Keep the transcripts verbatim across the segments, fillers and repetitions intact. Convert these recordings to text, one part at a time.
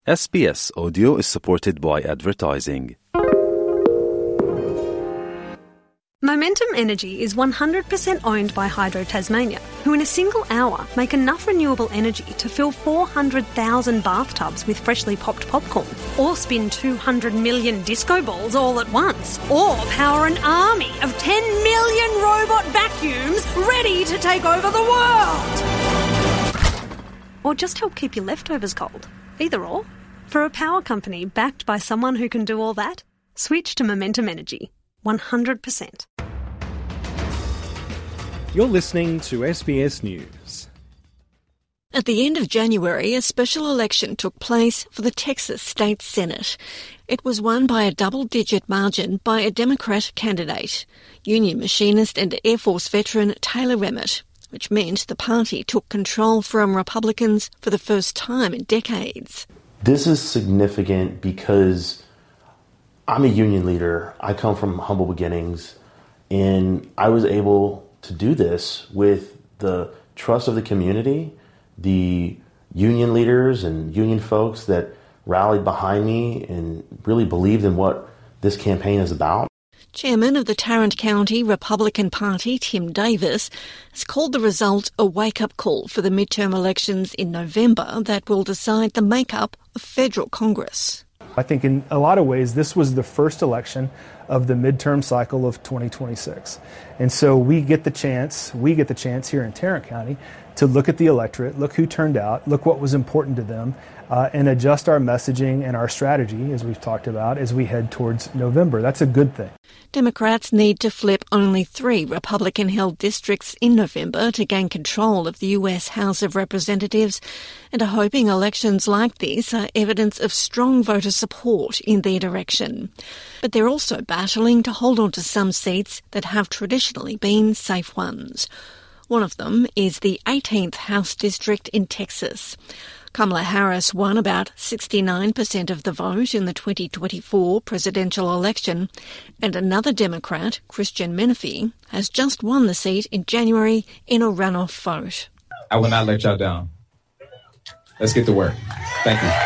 S B S Audio is supported by advertising. Momentum Energy is one hundred percent owned by Hydro Tasmania, who in a single hour make enough renewable energy to fill four hundred thousand bathtubs with freshly popped popcorn, or spin two hundred million disco balls all at once, or power an army of ten million robot vacuums ready to take over the world. Or just help keep your leftovers cold. Either or. For a power company backed by someone who can do all that, switch to Momentum Energy. one hundred percent. You're listening to S B S News. At the end of January, a special election took place for the Texas State Senate. It was won by a double-digit margin by a Democrat candidate, union machinist and Air Force veteran Taylor Emmett, which meant the party took control from Republicans for the first time in decades. This is significant because I'm a union leader. I come from humble beginnings, and I was able to do this with the trust of the community, the union leaders and union folks that rallied behind me and really believed in what this campaign is about. Chairman of the Tarrant County Republican Party, Tim Davis, has called the result a wake-up call for the midterm elections in November that will decide the makeup of federal Congress. I think in a lot of ways this was the first election of the midterm cycle of twenty twenty-six. And so we get the chance, we get the chance here in Tarrant County to look at the electorate, look who turned out, look what was important to them, uh, and adjust our messaging and our strategy, as we've talked about, as we head towards November. That's a good thing. Democrats need to flip only three Republican-held districts in November to gain control of the U S House of Representatives and are hoping elections like this are evidence of strong voter support in their direction. But they're also battling to hold on to some seats that have traditionally been safe ones. One of them is the eighteenth House District in Texas. Kamala Harris won about sixty-nine percent of the vote in the twenty twenty-four presidential election, and another Democrat, Christian Menefee, has just won the seat in January in a runoff vote. I will not let y'all down. Let's get to work. Thank you.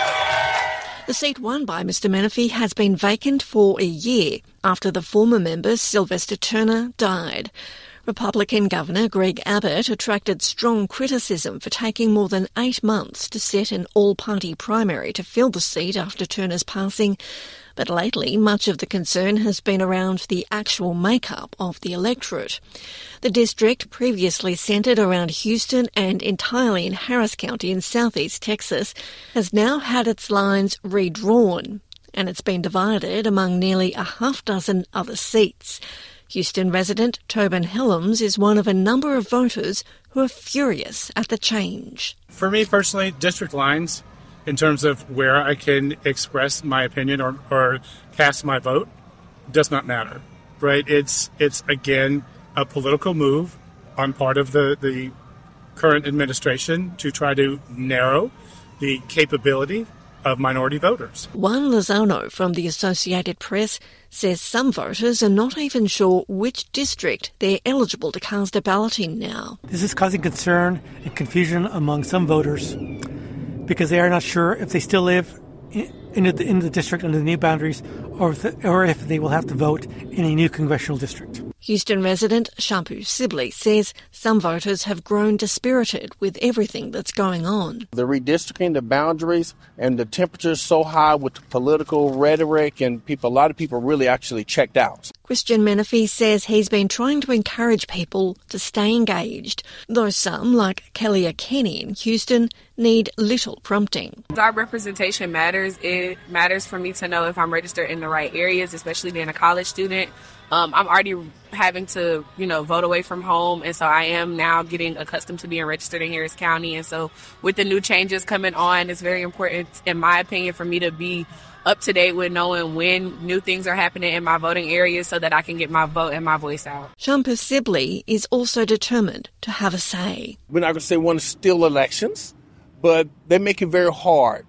The seat won by Mister Menefee has been vacant for a year after the former member, Sylvester Turner, died. Republican Governor Greg Abbott attracted strong criticism for taking more than eight months to set an all-party primary to fill the seat after Turner's passing. But lately, much of the concern has been around the actual makeup of the electorate. The district, previously centred around Houston and entirely in Harris County in southeast Texas, has now had its lines redrawn, and it's been divided among nearly a half dozen other seats. Houston resident Tobin Helms is one of a number of voters who are furious at the change. For me personally, district lines, in terms of where I can express my opinion or, or cast my vote, does not matter, right? It's, it's again, a political move on part of the, the current administration to try to narrow the capability of minority voters. Juan Lozano from the Associated Press says some voters are not even sure which district they're eligible to cast a ballot in now. This is causing concern and confusion among some voters because they are not sure if they still live in the, in the district under the new boundaries or if, the, or if they will have to vote in a new congressional district. Houston resident Shampu Sibley says some voters have grown dispirited with everything that's going on. The redistricting, the boundaries, and the temperatures so high with the political rhetoric, and people, a lot of people really actually checked out. Christian Menefee says he's been trying to encourage people to stay engaged, though some, like Kellia Kenny in Houston, need little prompting. Our representation matters. It matters for me to know if I'm registered in the right areas, especially being a college student. Um, I'm already having to, you know, vote away from home, and so I am now getting accustomed to being registered in Harris County. And so with the new changes coming on, it's very important, in my opinion, for me to be up to date with knowing when new things are happening in my voting areas so that I can get my vote and my voice out. Shampu Sibley is also determined to have a say. We're not going to say we want to steal elections, but they make it very hard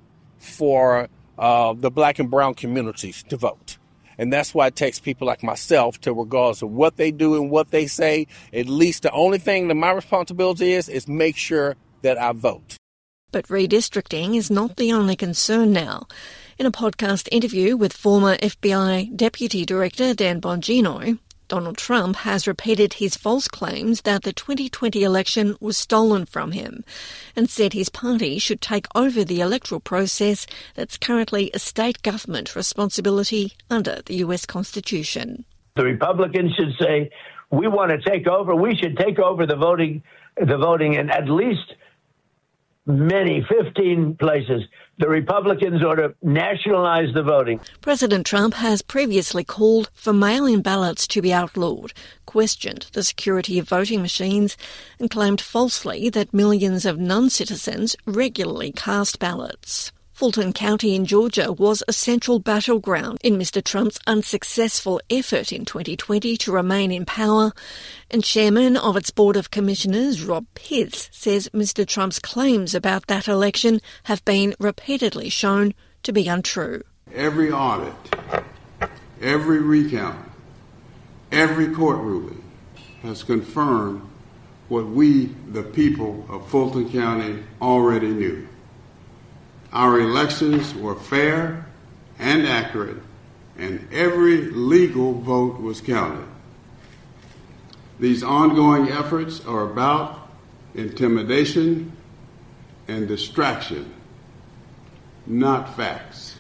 for uh, the black and brown communities to vote. And that's why it takes people like myself to, regardless of what they do and what they say, at least the only thing that my responsibility is, is make sure that I vote. But redistricting is not the only concern now. In a podcast interview with former F B I Deputy Director Dan Bongino, Donald Trump has repeated his false claims that the twenty twenty election was stolen from him and said his party should take over the electoral process that's currently a state government responsibility under the U S Constitution. The Republicans should say, we want to take over. We should take over the voting, the voting in at least many, fifteen places. The Republicans ought to nationalize the voting. President Trump has previously called for mail-in ballots to be outlawed, questioned the security of voting machines, and claimed falsely that millions of non-citizens regularly cast ballots. Fulton County in Georgia was a central battleground in Mister Trump's unsuccessful effort in twenty twenty to remain in power, and chairman of its Board of Commissioners, Rob Pitts, says Mister Trump's claims about that election have been repeatedly shown to be untrue. Every audit, every recount, every court ruling has confirmed what we, the people of Fulton County, already knew. Our elections were fair and accurate, and every legal vote was counted. These ongoing efforts are about intimidation and distraction, not facts.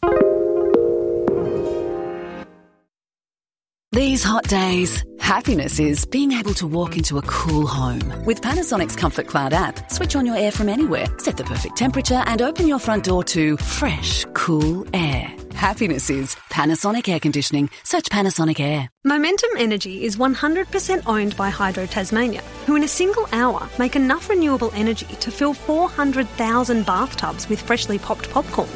These hot days, happiness is being able to walk into a cool home. With Panasonic's Comfort Cloud app, switch on your air from anywhere, set the perfect temperature, and open your front door to fresh, cool air. Happiness is Panasonic Air Conditioning. Search Panasonic Air. Momentum Energy is one hundred percent owned by Hydro Tasmania, who in a single hour make enough renewable energy to fill four hundred thousand bathtubs with freshly popped popcorn.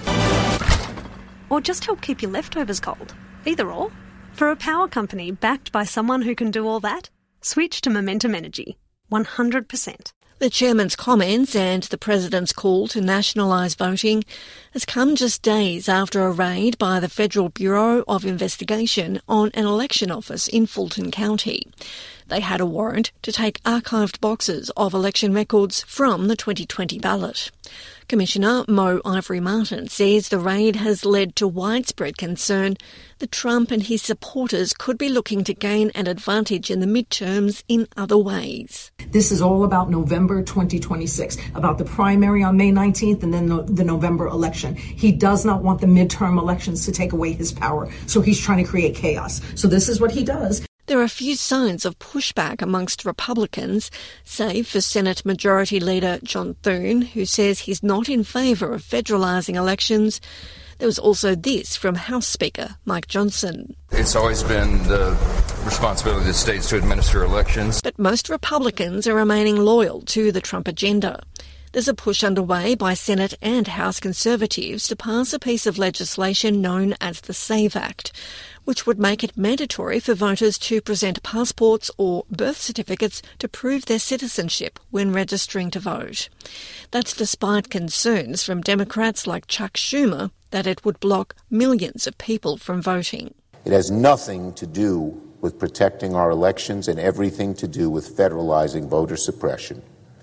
Or just help keep your leftovers cold. Either or. For a power company backed by someone who can do all that, switch to Momentum Energy. one hundred percent. The chairman's comments and the president's call to nationalise voting has come just days after a raid by the Federal Bureau of Investigation on an election office in Fulton County. They had a warrant to take archived boxes of election records from the twenty twenty ballot. Commissioner Mo Ivory Martin says the raid has led to widespread concern that Trump and his supporters could be looking to gain an advantage in the midterms in other ways. This is all about November twenty twenty-six, about the primary on May nineteenth and then the November election. He does not want the midterm elections to take away his power, so he's trying to create chaos. So this is what he does. There are few signs of pushback amongst Republicans, save for Senate Majority Leader John Thune, who says he's not in favour of federalising elections. There was also this from House Speaker Mike Johnson. It's always been the responsibility of the states to administer elections. But most Republicans are remaining loyal to the Trump agenda. There's a push underway by Senate and House Conservatives to pass a piece of legislation known as the SAVE Act, which would make it mandatory for voters to present passports or birth certificates to prove their citizenship when registering to vote. That's despite concerns from Democrats like Chuck Schumer that it would block millions of people from voting. It has nothing to do with protecting our elections and everything to do with federalizing voter suppression.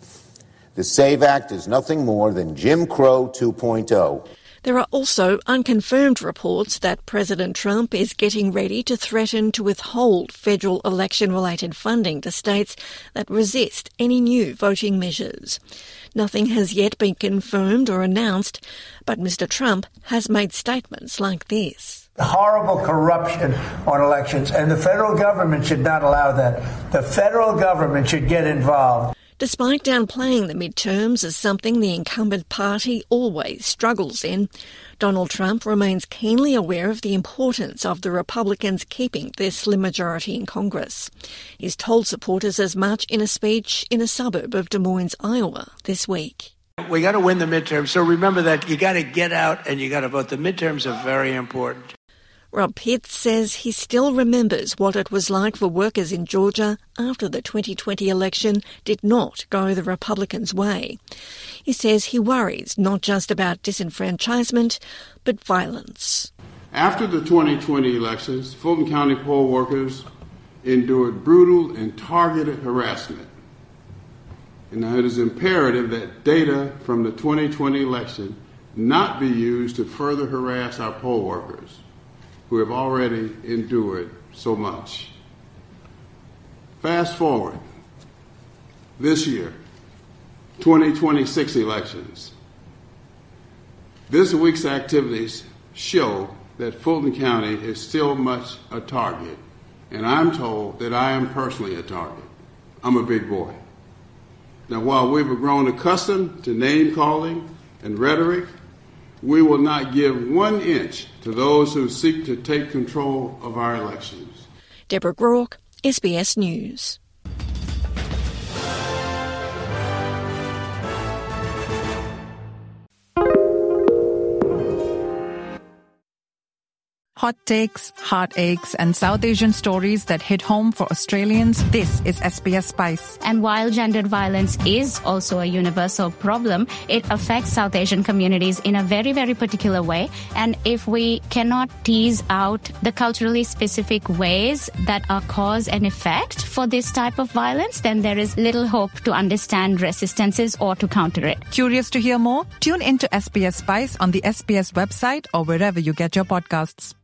The SAVE Act is nothing more than Jim Crow two point oh. There are also unconfirmed reports that President Trump is getting ready to threaten to withhold federal election-related funding to states that resist any new voting measures. Nothing has yet been confirmed or announced, but Mister Trump has made statements like this. Horrible corruption on elections, and the federal government should not allow that. The federal government should get involved. Despite downplaying the midterms as something the incumbent party always struggles in, Donald Trump remains keenly aware of the importance of the Republicans keeping their slim majority in Congress. He's told supporters as much in a speech in a suburb of Des Moines, Iowa, this week. We got to win the midterms, so remember that you got to get out and you got to vote. The midterms are very important. Rob Pitts says he still remembers what it was like for workers in Georgia after the twenty twenty election did not go the Republicans' way. He says he worries not just about disenfranchisement, but violence. After the twenty twenty elections, Fulton County poll workers endured brutal and targeted harassment And now it is imperative that data from the twenty twenty election not be used to further harass our poll workers who have already endured so much. Fast forward this year, twenty twenty-six elections. This week's activities show that Fulton County is still much a target, and I'm told that I am personally a target. I'm a big boy. Now, while we've grown accustomed to name-calling and rhetoric, we will not give one inch to those who seek to take control of our elections. Deborah Groark, S B S News. Hot takes, heartaches, and South Asian stories that hit home for Australians. This is S B S Spice. And while gendered violence is also a universal problem, it affects South Asian communities in a very, very particular way. And if we cannot tease out the culturally specific ways that are cause and effect for this type of violence, then there is little hope to understand resistances or to counter it. Curious to hear more? Tune into S B S Spice on the S B S website or wherever you get your podcasts.